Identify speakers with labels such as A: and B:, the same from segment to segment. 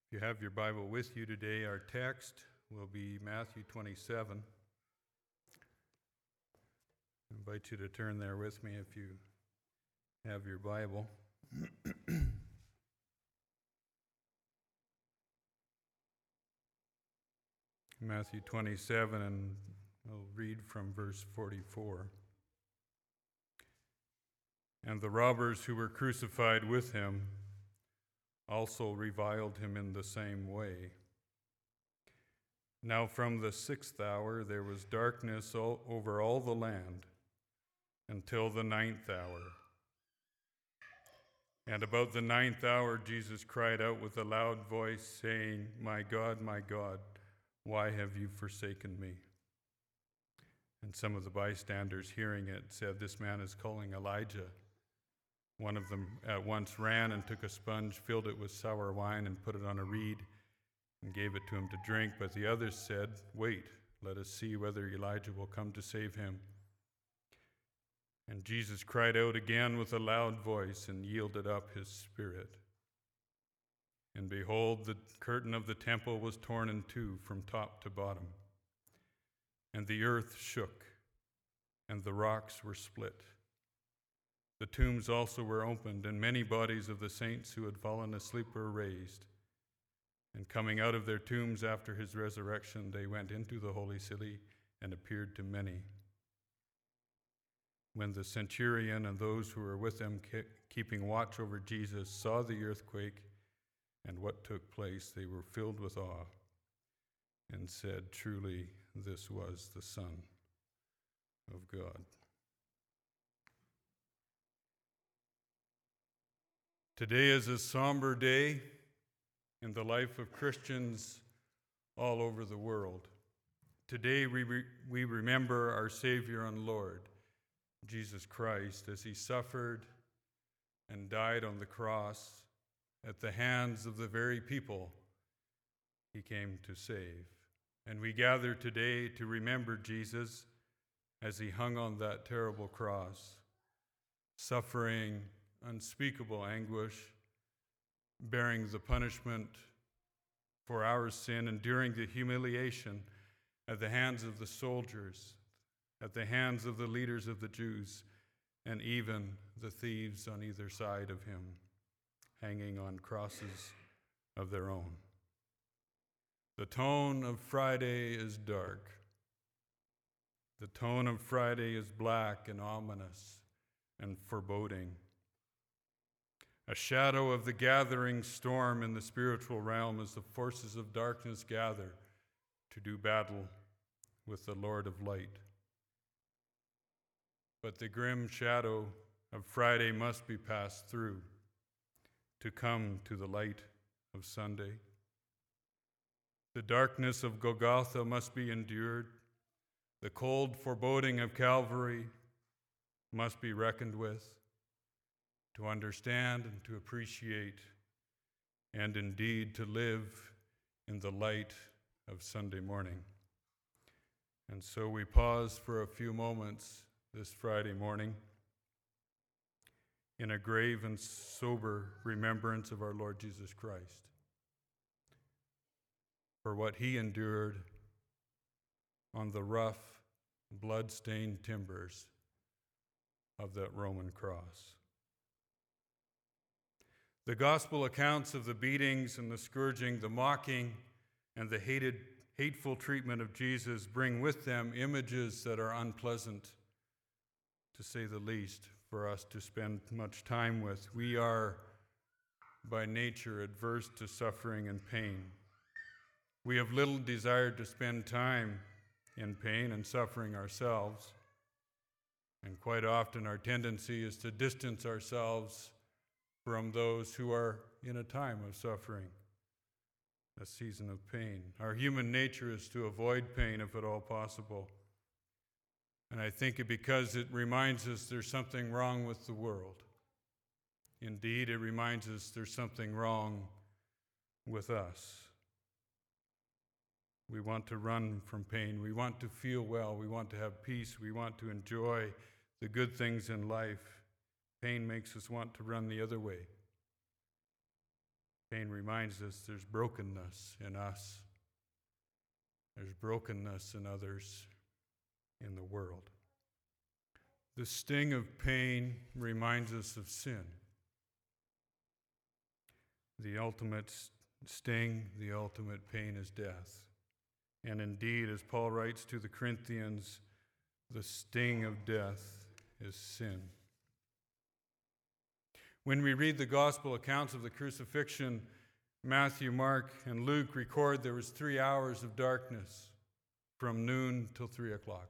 A: If you have your Bible with you today, our text will be Matthew 27. I invite you to turn there with me if you have your Bible. Matthew 27, and we'll read from verse 44. And the robbers who were crucified with him also reviled him in the same way. Now from the 6th hour there was darkness over all the land until the 9th hour. And about the 9th hour Jesus cried out with a loud voice, saying, my God, why have you forsaken me? And some of the bystanders hearing it said, this man is calling Elijah. One of them at once ran and took a sponge, filled it with sour wine, and put it on a reed, and gave it to him to drink. But the others said, wait, let us see whether Elijah will come to save him. And Jesus cried out again with a loud voice and yielded up his spirit. And behold, the curtain of the temple was torn in two from top to bottom. And the earth shook, and the rocks were split. The tombs also were opened, and many bodies of the saints who had fallen asleep were raised. And coming out of their tombs after his resurrection, they went into the holy city and appeared to many. When the centurion and those who were with him keeping watch over Jesus saw the earthquake and what took place, they were filled with awe and said, truly, this was the Son of God. Today is a somber day in the life of Christians all over the world. Today we remember our Savior and Lord, Jesus Christ, as he suffered and died on the cross at the hands of the very people he came to save. And we gather today to remember Jesus as he hung on that terrible cross, suffering unspeakable anguish, bearing the punishment for our sin, enduring the humiliation at the hands of the soldiers, at the hands of the leaders of the Jews, and even the thieves on either side of him, hanging on crosses of their own. The tone of Friday is dark. The tone of Friday is black and ominous and foreboding. A shadow of the gathering storm in the spiritual realm as the forces of darkness gather to do battle with the Lord of light. But the grim shadow of Friday must be passed through to come to the light of Sunday. The darkness of Golgotha must be endured. The cold foreboding of Calvary must be reckoned with, to understand and to appreciate, and indeed to live in the light of Sunday morning. And so we pause for a few moments this Friday morning in a grave and sober remembrance of our Lord Jesus Christ, for what he endured on the rough, blood-stained timbers of that Roman cross. The gospel accounts of the beatings and the scourging, the mocking, and the hateful treatment of Jesus bring with them images that are unpleasant, to say the least, for us to spend much time with. We are, by nature, adverse to suffering and pain. We have little desire to spend time in pain and suffering ourselves, and quite often our tendency is to distance ourselves from those who are in a time of suffering, a season of pain. Our human nature is to avoid pain if at all possible. And I think because it reminds us there's something wrong with the world. Indeed, it reminds us there's something wrong with us. We want to run from pain. We want to feel well. We want to have peace. We want to enjoy the good things in life. Pain makes us want to run the other way. Pain reminds us there's brokenness in us. There's brokenness in others in the world. The sting of pain reminds us of sin. The ultimate sting, the ultimate pain is death. And indeed, as Paul writes to the Corinthians, the sting of death is sin. When we read the gospel accounts of the crucifixion, Matthew, Mark, and Luke record there was 3 hours of darkness from noon till 3 o'clock.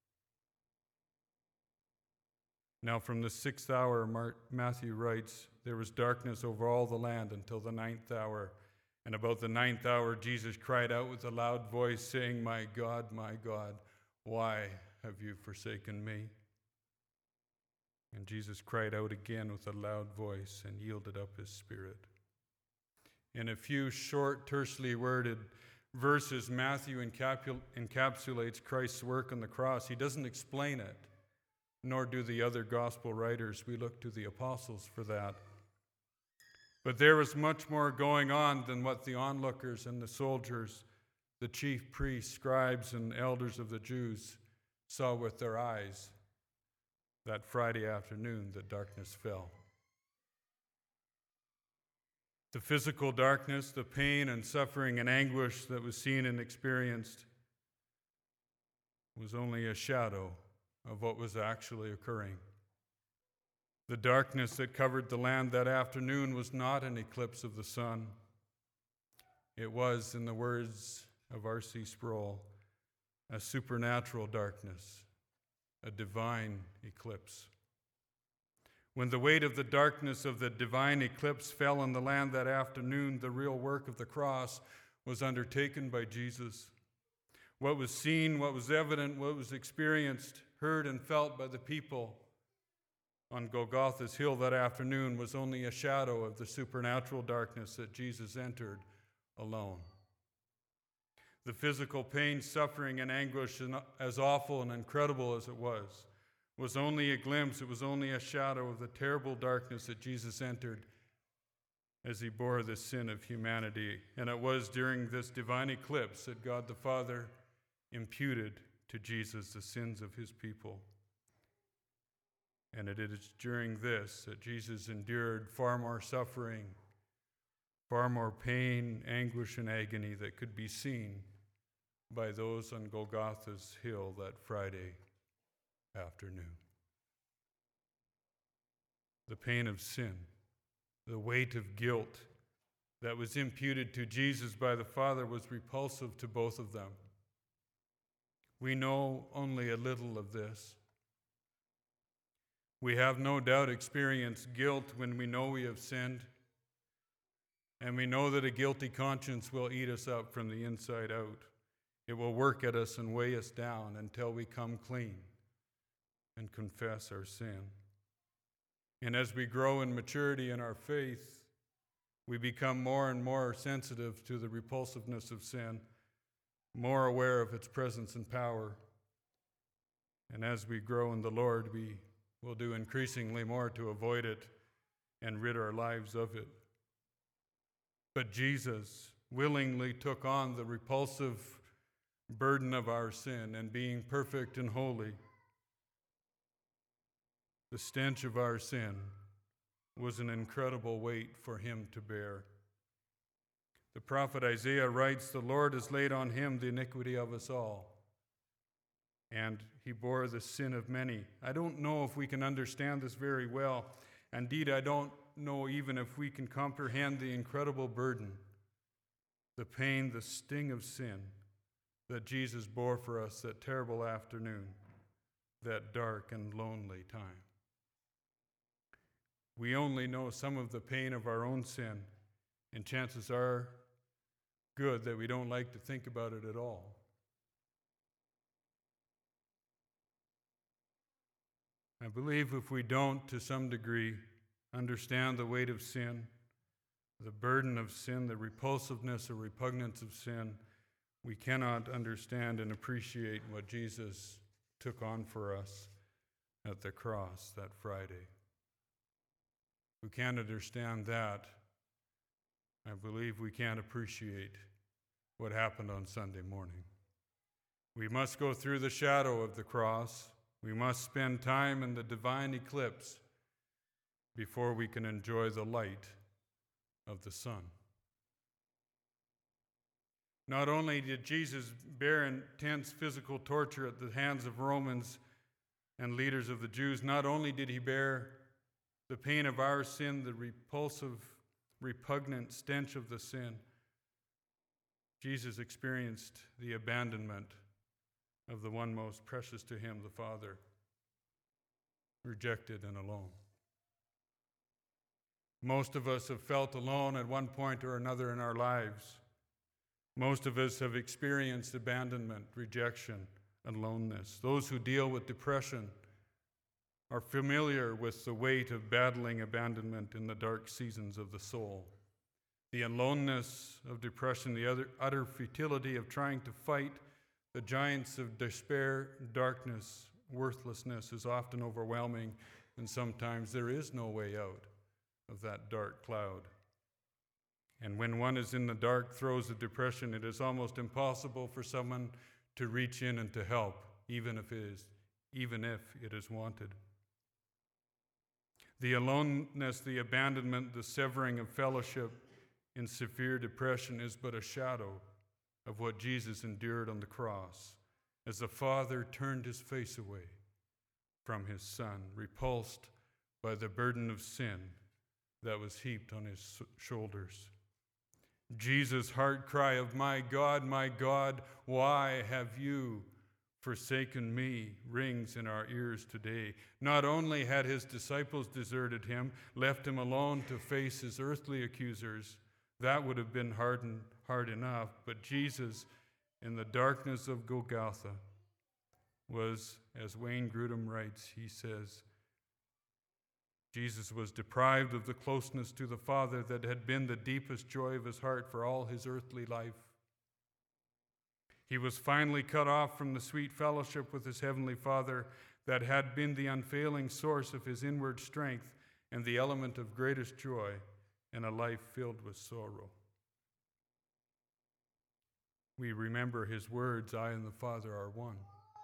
A: Now from the 6th hour, Matthew writes, there was darkness over all the land until the 9th hour. And about the 9th hour, Jesus cried out with a loud voice, saying, my God, why have you forsaken me? And Jesus cried out again with a loud voice and yielded up his spirit. In a few short, tersely worded verses, Matthew encapsulates Christ's work on the cross. He doesn't explain it, nor do the other gospel writers. We look to the apostles for that. But there was much more going on than what the onlookers and the soldiers, the chief priests, scribes, and elders of the Jews saw with their eyes that Friday afternoon that darkness fell. The physical darkness, the pain and suffering and anguish that was seen and experienced was only a shadow of what was actually occurring. The darkness that covered the land that afternoon was not an eclipse of the sun. It was, in the words of R.C. Sproul, a supernatural darkness, a divine eclipse. When the weight of the darkness of the divine eclipse fell on the land that afternoon, the real work of the cross was undertaken by Jesus. What was seen, what was evident, what was experienced, heard, and felt by the people on Golgotha's hill that afternoon was only a shadow of the supernatural darkness that Jesus entered alone. The physical pain, suffering, and anguish, as awful and incredible as it was only a glimpse, it was only a shadow of the terrible darkness that Jesus entered as he bore the sin of humanity. And it was during this divine eclipse that God the Father imputed to Jesus the sins of his people. And it is during this that Jesus endured far more suffering, far more pain, anguish, and agony that could be seen by those on Golgotha's hill that Friday afternoon. The pain of sin, the weight of guilt that was imputed to Jesus by the Father was repulsive to both of them. We know only a little of this. We have no doubt experienced guilt when we know we have sinned, and we know that a guilty conscience will eat us up from the inside out. It will work at us and weigh us down until we come clean and confess our sin. And as we grow in maturity in our faith, we become more and more sensitive to the repulsiveness of sin, more aware of its presence and power. And as we grow in the Lord, we will do increasingly more to avoid it and rid our lives of it. But Jesus willingly took on the repulsive burden of our sin, and being perfect and holy, the stench of our sin was an incredible weight for him to bear. The prophet Isaiah writes, the Lord has laid on him the iniquity of us all, and he bore the sin of many. I don't know if we can understand this very well. Indeed, I don't know even if we can comprehend the incredible burden, the pain, the sting of sin that Jesus bore for us that terrible afternoon, that dark and lonely time. We only know some of the pain of our own sin, and chances are good that we don't like to think about it at all. I believe if we don't, to some degree, understand the weight of sin, the burden of sin, the repulsiveness or repugnance of sin, we cannot understand and appreciate what Jesus took on for us at the cross that Friday. We can't understand that I believe we can't appreciate what happened on Sunday morning. We must go through the shadow of the cross. We must spend time in the divine eclipse before we can enjoy the light of the sun. Not only did Jesus bear intense physical torture at the hands of Romans and leaders of the Jews, not only did he bear the pain of our sin, the repulsive, repugnant stench of the sin, Jesus experienced the abandonment of the one most precious to him, the Father, rejected and alone. Most of us have felt alone at one point or another in our lives. Most of us have experienced abandonment, rejection, and aloneness. Those who deal with depression are familiar with the weight of battling abandonment in the dark seasons of the soul. The aloneness of depression, the utter futility of trying to fight the giants of despair, darkness, worthlessness is often overwhelming, and sometimes there is no way out of that dark cloud. And when one is in the dark throes of depression, it is almost impossible for someone to reach in and to help, even if it is wanted. The aloneness, the abandonment, the severing of fellowship in severe depression is but a shadow of what Jesus endured on the cross as the Father turned his face away from his Son, repulsed by the burden of sin that was heaped on his shoulders. Jesus' heart cry of, my God, why have you forsaken me?" rings in our ears today. Not only had his disciples deserted him, left him alone to face his earthly accusers, that would have been hard enough, but Jesus, in the darkness of Golgotha, was, as Wayne Grudem writes, he says, Jesus was deprived of the closeness to the Father that had been the deepest joy of his heart for all his earthly life. He was finally cut off from the sweet fellowship with his heavenly Father that had been the unfailing source of his inward strength and the element of greatest joy in a life filled with sorrow. We remember his words, "I and the Father are one."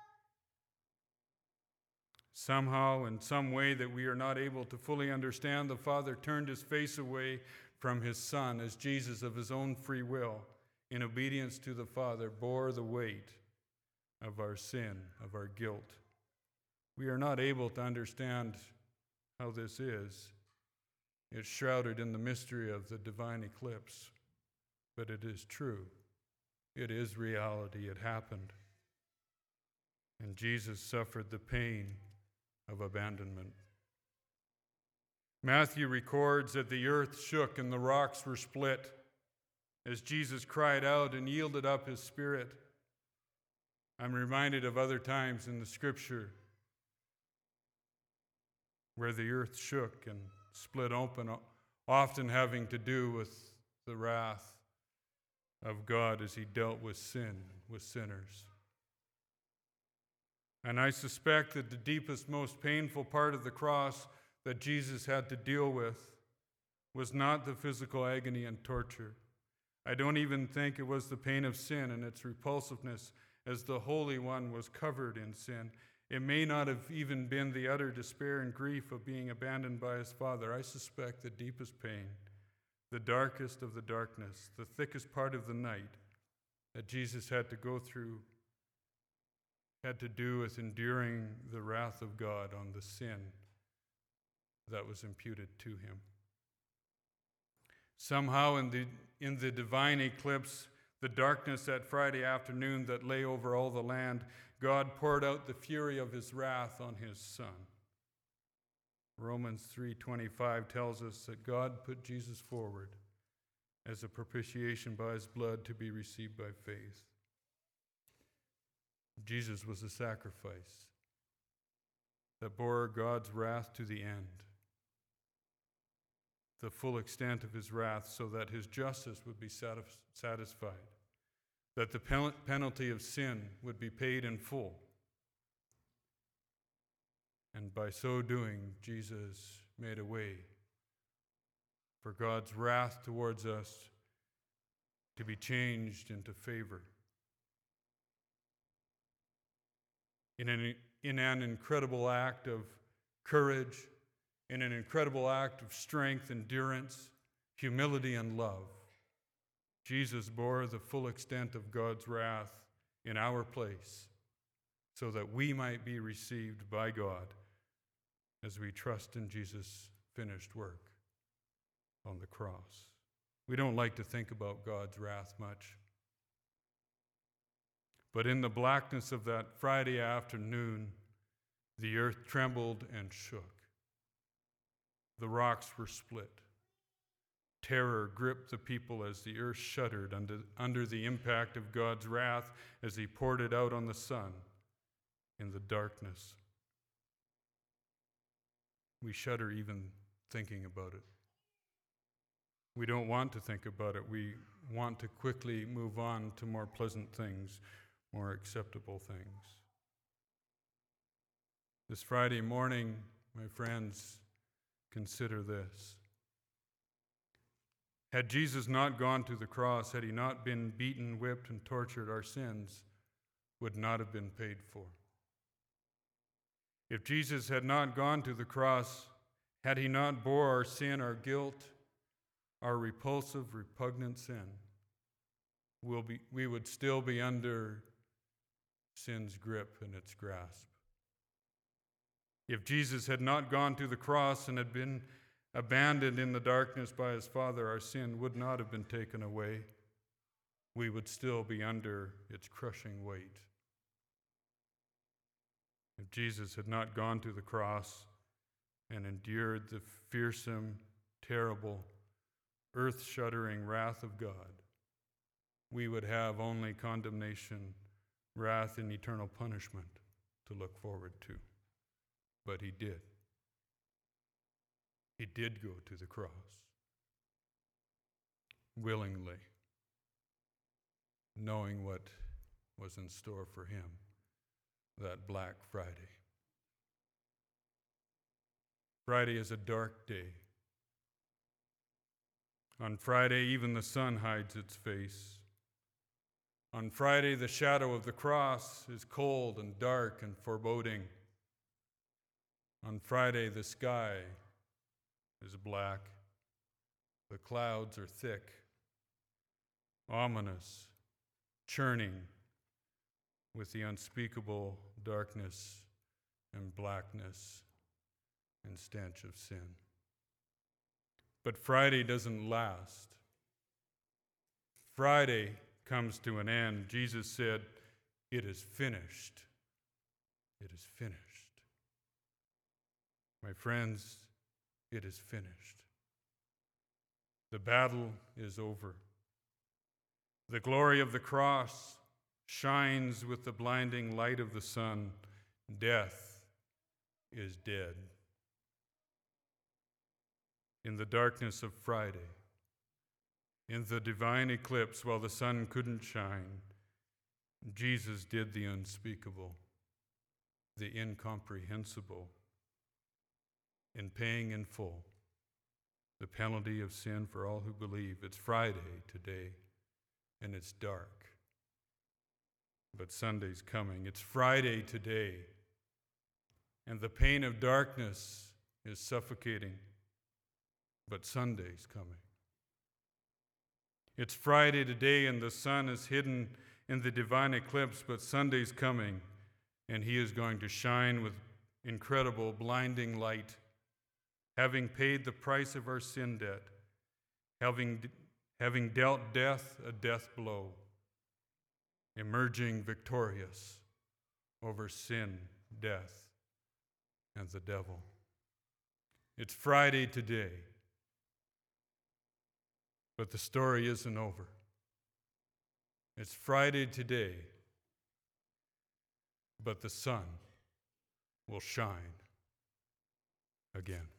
A: Somehow, in some way that we are not able to fully understand, the Father turned his face away from his Son as Jesus, of his own free will, in obedience to the Father, bore the weight of our sin, of our guilt. We are not able to understand how this is. It's shrouded in the mystery of the divine eclipse, but it is true. It is reality. It happened. And Jesus suffered the pain of abandonment. Matthew records that the earth shook and the rocks were split as Jesus cried out and yielded up his spirit. I'm reminded of other times in the scripture where the earth shook and split open, often having to do with the wrath of God as he dealt with sin, with sinners. And I suspect that the deepest, most painful part of the cross that Jesus had to deal with was not the physical agony and torture. I don't even think it was the pain of sin and its repulsiveness, as the Holy One was covered in sin. It may not have even been the utter despair and grief of being abandoned by his Father. I suspect the deepest pain, the darkest of the darkness, the thickest part of the night that Jesus had to go through had to do with enduring the wrath of God on the sin that was imputed to him. Somehow in the divine eclipse, the darkness that Friday afternoon that lay over all the land, God poured out the fury of his wrath on his Son. Romans 3:25 tells us that God put Jesus forward as a propitiation by his blood to be received by faith. Jesus was a sacrifice that bore God's wrath to the end, the full extent of his wrath, so that his justice would be satisfied, that the penalty of sin would be paid in full. And by so doing, Jesus made a way for God's wrath towards us to be changed into favor. In an incredible act of courage, in an incredible act of strength, endurance, humility, and love, Jesus bore the full extent of God's wrath in our place so that we might be received by God as we trust in Jesus' finished work on the cross. We don't like to think about God's wrath much. But in the blackness of that Friday afternoon, the earth trembled and shook. The rocks were split. Terror gripped the people as the earth shuddered under the impact of God's wrath as he poured it out on the sun in the darkness. We shudder even thinking about it. We don't want to think about it. We want to quickly move on to more pleasant things, more acceptable things. This Friday morning, my friends, consider this. Had Jesus not gone to the cross, had he not been beaten, whipped, and tortured, our sins would not have been paid for. If Jesus had not gone to the cross, had he not bore our sin, our guilt, our repulsive, repugnant sin, we would still be under sin's grip and its grasp. If Jesus had not gone to the cross and had been abandoned in the darkness by his Father, our sin would not have been taken away. We would still be under its crushing weight. If Jesus had not gone to the cross and endured the fearsome, terrible, earth-shuddering wrath of God, we would have only condemnation, wrath, and eternal punishment to look forward to. But he did. He did go to the cross willingly, knowing what was in store for him that Black Friday. Friday is a dark day. On Friday, even the sun hides its face. On Friday, the shadow of the cross is cold and dark and foreboding. On Friday, the sky is black. The clouds are thick, ominous, churning with the unspeakable darkness and blackness and stench of sin. But Friday doesn't last. Friday comes to an end. Jesus said, "It is finished. It is finished." My friends, it is finished. The battle is over. The glory of the cross shines with the blinding light of the sun. Death is dead. In the darkness of Friday, in the divine eclipse while the sun couldn't shine, Jesus did the unspeakable, the incomprehensible, in paying in full the penalty of sin for all who believe. It's Friday today, and it's dark, but Sunday's coming. It's Friday today, and the pain of darkness is suffocating, but Sunday's coming. It's Friday today, and the sun is hidden in the divine eclipse, but Sunday's coming, and he is going to shine with incredible, blinding light, having paid the price of our sin debt, having dealt death a death blow, emerging victorious over sin, death, and the devil. It's Friday today, but the story isn't over. It's Friday today, but the sun will shine again.